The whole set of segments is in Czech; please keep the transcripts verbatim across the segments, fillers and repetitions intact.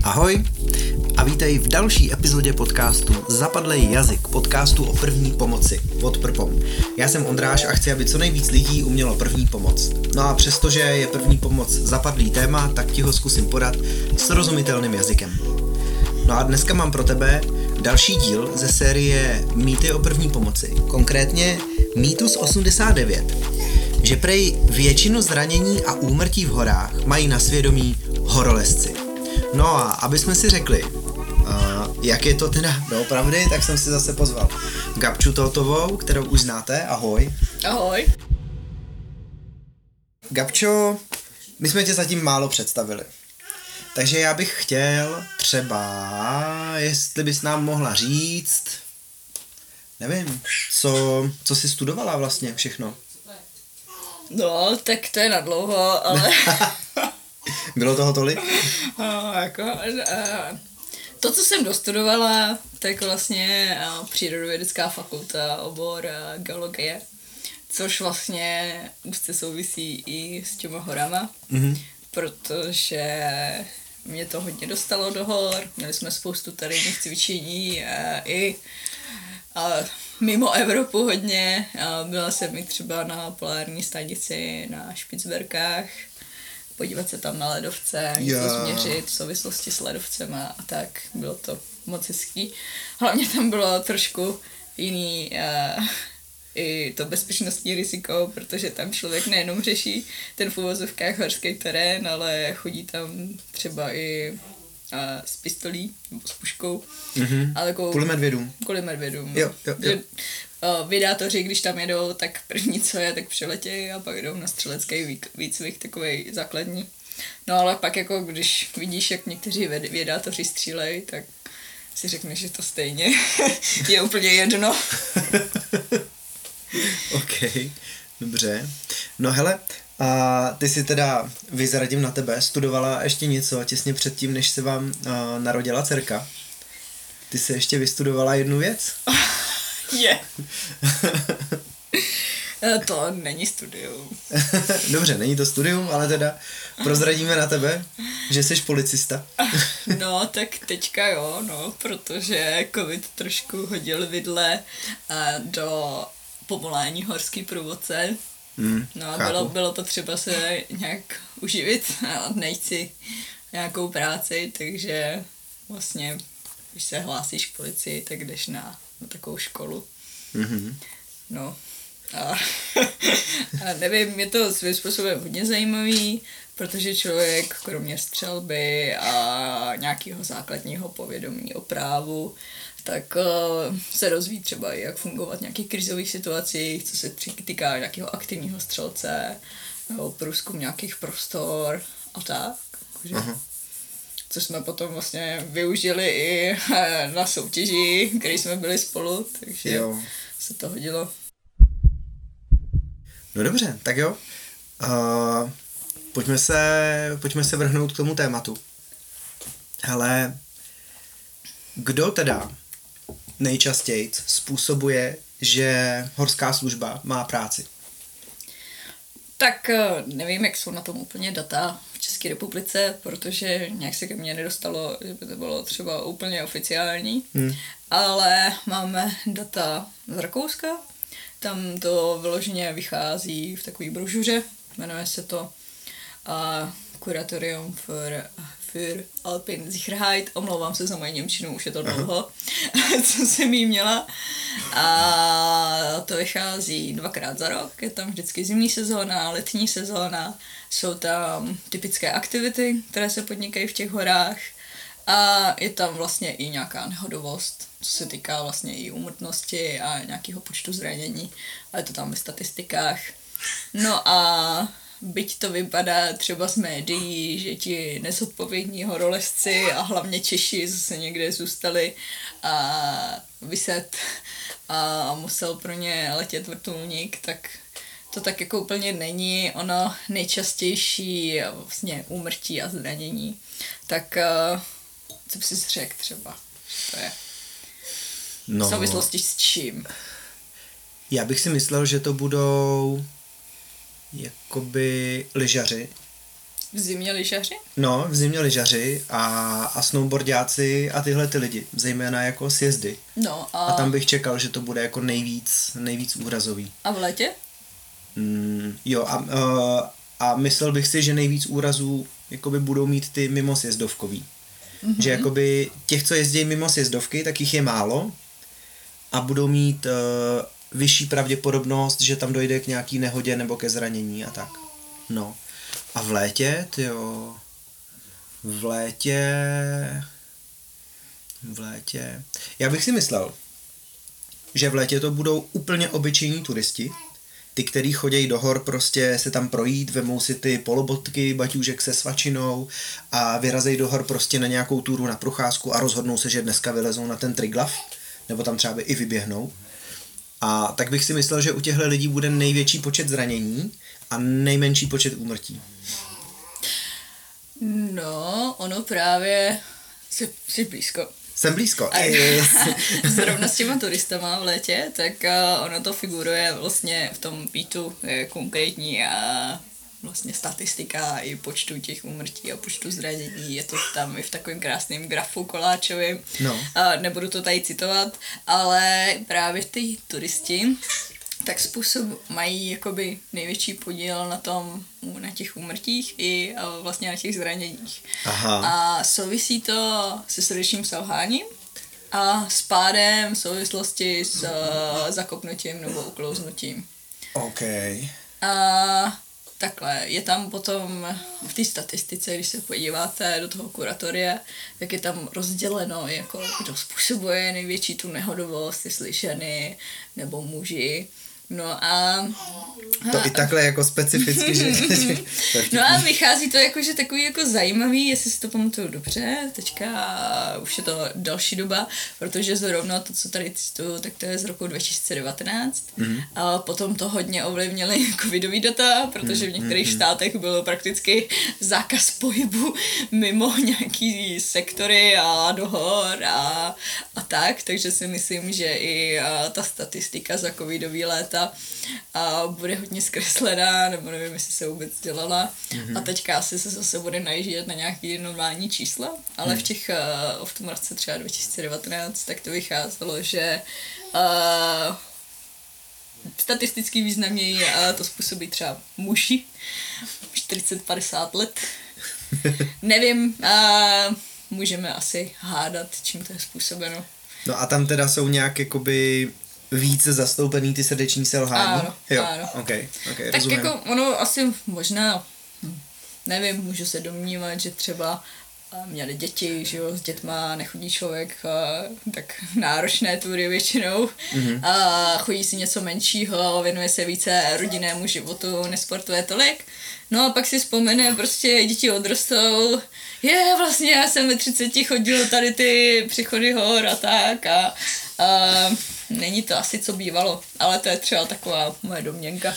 Ahoj a vítej v další epizodě podcastu Zapadlej jazyk, podcastu o první pomoci od Prpom. Já jsem Ondráš a chci, aby co nejvíc lidí umělo první pomoc. No a přestože je první pomoc zapadlý téma, tak ti ho zkusím podat srozumitelným jazykem. No a dneska mám pro tebe další díl ze série Mýty o první pomoci, konkrétně Mýtus osmdesát devět, že prej většinu zranění a úmrtí v horách mají na svědomí horolezci. No a aby jsme si řekli, uh, jak je to teda doopravdy, tak jsem si zase pozval Gabču Totovou, kterou už znáte. Ahoj. Ahoj. Gabčo, my jsme tě zatím málo představili. Takže já bych chtěl třeba, jestli bys nám mohla říct, nevím, co, co jsi studovala vlastně všechno. No, tak to je nadlouho, ale... Bylo toho tolik? No, jako, uh, to, co jsem dostudovala, tak vlastně uh, přírodovědecká fakulta, obor uh, geologie, což vlastně úzce souvisí i s těma horama, mm-hmm. protože mě to hodně dostalo do hor, měli jsme spoustu terénních cvičení uh, i uh, mimo Evropu hodně, uh, byla jsem i třeba na polární stanici na Špicberkách, podívat se tam na ledovce, něco změřit v souvislosti s ledovcema a tak, bylo to moc hezký. Hlavně tam bylo trošku jiný uh, i to bezpečnostní riziko, protože tam člověk nejenom řeší ten v uvozovkách horský terén, ale chodí tam třeba i uh, s pistolí nebo s puškou. Mm-hmm. Ale jako, kvůli medvědům. Kvůli medvědům. Jo, jo, jo. Uh, vydátoři, když tam jedou, tak první co je, tak přiletějí a pak jdou na střelecký výcvik, takovej základní. No ale pak jako, když vidíš, jak někteří vědátoři střílejí, tak si řekneš, že to stejně je úplně jedno. OK, dobře. No hele, a ty si teda, vyzradím na tebe, studovala ještě něco těsně předtím, než se vám uh, narodila dcerka. Ty jsi ještě vystudovala jednu věc? Je. To není studium. Dobře, není to studium, ale teda prozradíme na tebe, že jsi policista. No, tak teďka jo, no, protože covid trošku hodil vidle do povolání horský průvodce. Mm, no a bylo, bylo potřeba se nějak uživit a najít si nějakou práci, takže vlastně, když se hlásíš k policii, tak jdeš na, na takovou školu. Mm-hmm. No a, a nevím, je to svým způsobem hodně zajímavý, protože člověk kromě střelby a nějakého základního povědomí o právu, tak uh, se rozví třeba i jak fungovat v nějakých krizových situacích, co se týká nějakého aktivního střelce, nebo průzkum nějakých prostor a tak. Takže, uh-huh. Což jsme potom vlastně využili i na soutěži, kde jsme byli spolu, takže jo. Se to hodilo. No dobře, tak jo. Uh, pojďme se, pojďme se vrhnout k tomu tématu. Hele, kdo teda nejčastěji způsobuje, že horská služba má práci? Tak nevím, jak jsou na tom úplně data v České republice, protože nějak se ke mně nedostalo, že by to bylo třeba úplně oficiální, hmm. ale máme data z Rakouska, tam to vyloženě vychází v takové brožuře, jmenuje se to uh, Kuratorium für, für Alpensicherheit, omlouvám se za moji němčinu, už je to dlouho, co jsem jí měla. A to vychází dvakrát za rok, je tam vždycky zimní sezóna, letní sezóna, jsou tam typické aktivity, které se podnikají v těch horách a je tam vlastně i nějaká nehodovost, co se týká vlastně i úmrtnosti a nějakého počtu zranění, ale je to tam ve statistikách. No a byť to vypadá třeba z médií, že ti nezodpovědní horolezci a hlavně Češi zase někde zůstali a vyset a musel pro ně letět vrtulník, tak to tak jako úplně není. Ono nejčastější vlastně úmrtí a zranění. Tak co by si řekl třeba? To je no, v souvislosti s čím? Já bych si myslel, že to budou jakoby lyžaři. v zimě lyžaři? No, v zimě lyžaři a, a snowboardáci a tyhle ty lidi, zejména jako sjezdy. No a... a tam bych čekal, že to bude jako nejvíc, nejvíc úrazový. A v létě? Mm, jo a, uh, a myslel bych si, že nejvíc úrazů jakoby budou mít ty mimo sjezdovkový. Mm-hmm. Že jakoby těch, co jezdí mimo sjezdovky, tak jich je málo a budou mít uh, vyšší pravděpodobnost, že tam dojde k nějaký nehodě nebo ke zranění a tak. No. A v létě, tyjo, v létě, v létě, já bych si myslel, že v létě to budou úplně obyčejní turisti, ty, který chodějí do hor prostě se tam projít, vemou si ty polobotky, baťůžek se svačinou a vyrazejí do hor prostě na nějakou túru na procházku a rozhodnou se, že dneska vylezou na ten Triglav, nebo tam třeba i vyběhnou. A tak bych si myslel, že u těchto lidí bude největší počet zranění a nejmenší počet úmrtí. No, ono právě jsi, jsi blízko. Jsem blízko. Zrovna s těma turistama v létě, tak uh, ono to figuruje vlastně v tom beatu konkrétní a vlastně statistika i počtu těch úmrtí a počtu zranění. Je to tam i v takovém krásném grafu koláčovým. No. Uh, nebudu to tady citovat, ale právě ty turisti tak způsob mají jakoby největší podíl na tom, na těch úmrtích i uh, vlastně na těch zraněních. Aha. A souvisí to se srdečním selháním a s pádem v souvislosti s uh, zakopnutím nebo uklouznutím. OK. A takhle, je tam potom v té statistice, když se podíváte do toho kuratoria, tak je tam rozděleno, jako kdo způsobuje největší tu nehodovost, jestli ženy nebo muži. No a... To a, i takhle jako specificky, že... No a vychází to jako, že takový jako zajímavý, jestli si to pamatuju dobře, teďka už je to další doba, protože zrovna to, co tady cituju, tak to je z roku dva tisíce devatenáct. Mm-hmm. A potom to hodně ovlivnily covidový data, protože v některých mm-hmm. státech byl prakticky zákaz pohybu mimo nějaký sektory a do hor a, a tak, takže si myslím, že i ta statistika za covidový léta a bude hodně zkreslená, nebo nevím, jestli se vůbec dělala. Mm-hmm. A teďka asi se zase bude najíždět na nějaký normální čísla, ale mm. v těch, uh, v tom roce třeba dva tisíce devatenáct, tak to vycházelo, že uh, statisticky významněji uh, to způsobí třeba muži čtyřicet padesát let. Nevím, uh, můžeme asi hádat, čím to je způsobeno. No a tam teda jsou nějak jakoby více zastoupený ty srdeční selhání? Ano, jo. ano. Okay, okay, tak rozumím. jako ono asi možná, hm, nevím, můžu se domnívat, že třeba měli děti, že jo, s dětma nechodí člověk a, tak náročné tury většinou mm-hmm. a chodí si něco menšího, věnuje se více rodinnému životu, nesportuje tolik. No a pak si vzpomene, prostě děti odrostou, je vlastně já jsem ve třiceti chodil tady ty přechody hor a tak a, a není to asi co bývalo, ale to je třeba taková moje domněnka.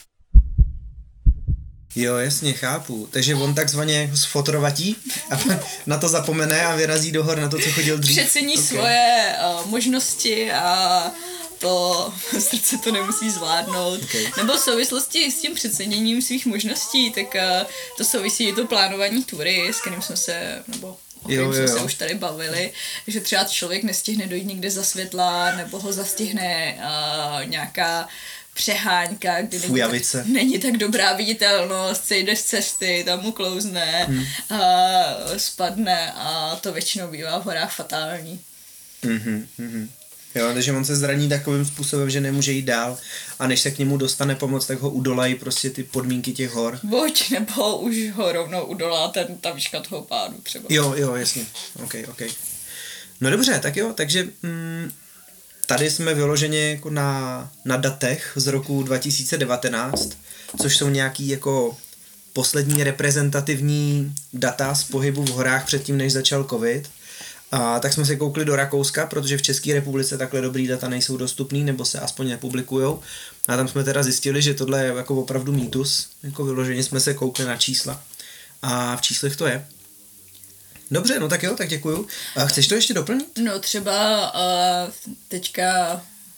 Jo, jasně, chápu. Takže on takzvaně sfotrovatí a na to zapomene a vyrazí do hor na to, co chodil dřív. Přecení okay. svoje uh, možnosti a to srdce to nemusí zvládnout. Okay. Nebo v souvislosti s tím přeceněním svých možností, tak uh, to souvisí i to plánování tury, s kterým jsme se, nebo o kterým jsme se už tady bavili, že třeba člověk nestihne dojít někde za světla, nebo ho zastihne uh, nějaká přeháňka, kdy není tak, není tak dobrá viditelnost, sejde z cesty, tam mu klouzne, hmm. a spadne a to většinou bývá v horách fatální. Mm-hmm, mm-hmm. Jo, takže on se zraní takovým způsobem, že nemůže jít dál a než se k němu dostane pomoc, tak ho udolají prostě ty podmínky těch hor. Buď, nebo už ho rovnou udolá ten, ta výška toho pádu třeba. Jo, jo, jasně. Ok, ok. No dobře, tak jo, takže... Mm, tady jsme vyloženě jako na, na datech z roku dva tisíce devatenáct, což jsou nějaký jako poslední reprezentativní data z pohybu v horách předtím, než začal covid. A tak jsme se koukli do Rakouska, protože v České republice takhle dobrý data nejsou dostupný, nebo se aspoň nepublikujou. A tam jsme teda zjistili, že tohle je jako opravdu mýtus. Jako vyloženě jsme se koukli na čísla. A v číslech to je. Dobře, no tak jo, tak děkuju. A chceš to ještě doplnit? No třeba uh, teďka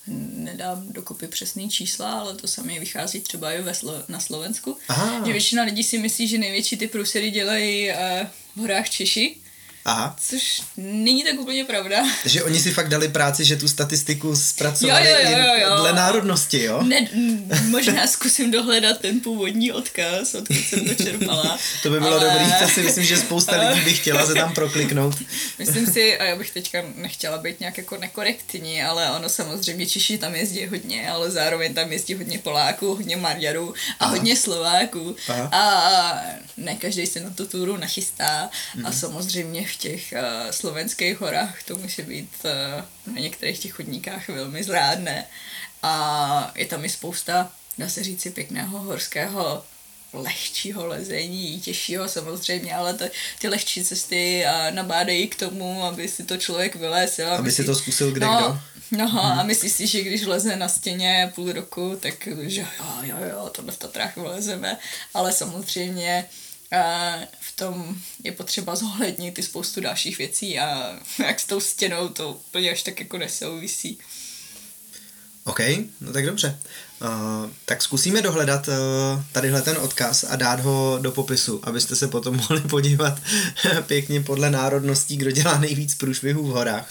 nedám dokopy přesný čísla, ale to samé vychází třeba i ve Slo- na Slovensku. Aha. Že většina lidí si myslí, že největší ty průsery dělají uh, v horách Češi. Aha. Což není tak úplně pravda. Že oni si fakt dali práci, že tu statistiku zpracovali jo, jo, jo, jo. i dle národnosti, jo? Ne, možná zkusím dohledat ten původní odkaz, odkud jsem to čerpala. To by bylo ale... dobrý, to si myslím, že spousta lidí by chtěla se tam prokliknout. Myslím si, a já bych teďka nechtěla být nějak jako nekorektní, ale ono samozřejmě Češi tam jezdí hodně, ale zároveň tam jezdí hodně Poláků, hodně Maďarů a Aha. hodně Slováků. Aha. A ne každý se na tu túru nachystá mhm. a samozřejmě v těch uh, slovenských horách to může být uh, na některých těch chodníkách velmi zrádné. A je tam i spousta, dá se říci, pěkného horského lehčího lezení, těžšího samozřejmě, ale t- ty lehčí cesty a nabádají k tomu, aby si to člověk vylez. Jo? Aby myslí, si to zkusil kde no, kdo. No hmm. a myslíš si, že když leze na stěně půl roku, tak že jo, jo, jo, tohle v Tatrách vylezeme, ale samozřejmě a v tom je potřeba zohlednit i spoustu dalších věcí a jak s tou stěnou to úplně až tak jako nesouvisí. OK, no tak dobře. Uh, tak zkusíme dohledat uh, tadyhle ten odkaz a dát ho do popisu, abyste se potom mohli podívat pěkně podle národností, kdo dělá nejvíc průšvihů v horách.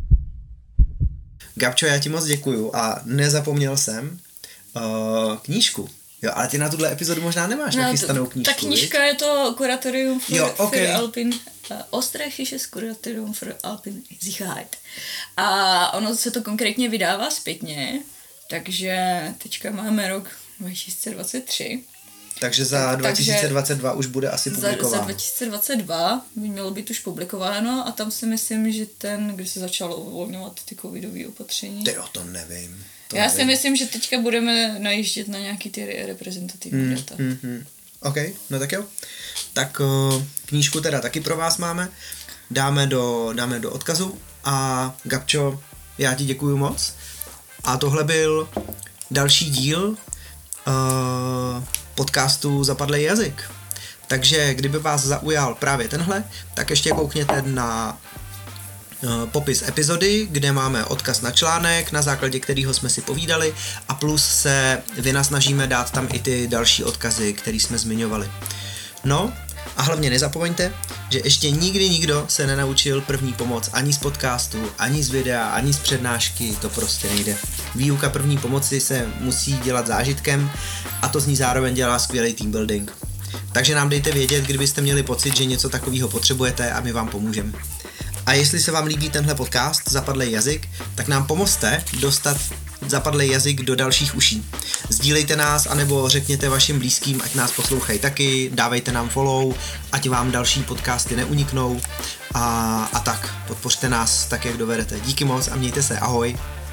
Gabčo, já ti moc děkuju a nezapomněl jsem uh, knížku. Jo, ale ty na tuhle epizodu možná nemáš no, nachystanou knížku, Ta knížka viď? Je to Kuratorium für, jo, okay. für Alpin, uh, Österreichisches Kuratorium für Alpin Sicherheit. A ono se to konkrétně vydává zpětně, takže teďka máme rok dva tisíce dvacet tři. Takže za tak, dva tisíce dvacet dva už bude asi publikováno. Za, za dva tisíce dvacet dva by mělo být už publikováno a tam si myslím, že ten, když se začalo uvolňovat ty covidové opatření. Ty jo, to nevím. To Já nevím. si myslím, že teďka budeme najíždět na nějaký ty reprezentativní mm, data. Mm, mm. OK, no tak jo. Tak uh, knížku teda taky pro vás máme. Dáme do, dáme do odkazu a Gabčo, já ti děkuju moc. A tohle byl další díl uh, podcastu Zapadlej jazyk. Takže kdyby vás zaujal právě tenhle, tak ještě koukněte na uh, popis epizody, kde máme odkaz na článek, na základě kterého jsme si povídali a plus se vynasnažíme dát tam i ty další odkazy, které jsme zmiňovali. No a hlavně nezapomeňte, že ještě nikdy nikdo se nenaučil první pomoc ani z podcastu, ani z videa, ani z přednášky, to prostě nejde. Výuka první pomoci se musí dělat zážitkem a to z ní zároveň dělá skvělý team building. Takže nám dejte vědět, kdybyste měli pocit, že něco takového potřebujete a my vám pomůžeme. A jestli se vám líbí tenhle podcast Zapadlej jazyk, tak nám pomozte dostat Zapadlej jazyk do dalších uší. Sdílejte nás, anebo řekněte vašim blízkým, ať nás poslouchají taky, dávejte nám follow, ať vám další podcasty neuniknou a, a tak, podpořte nás tak, jak dovedete. Díky moc a mějte se, ahoj.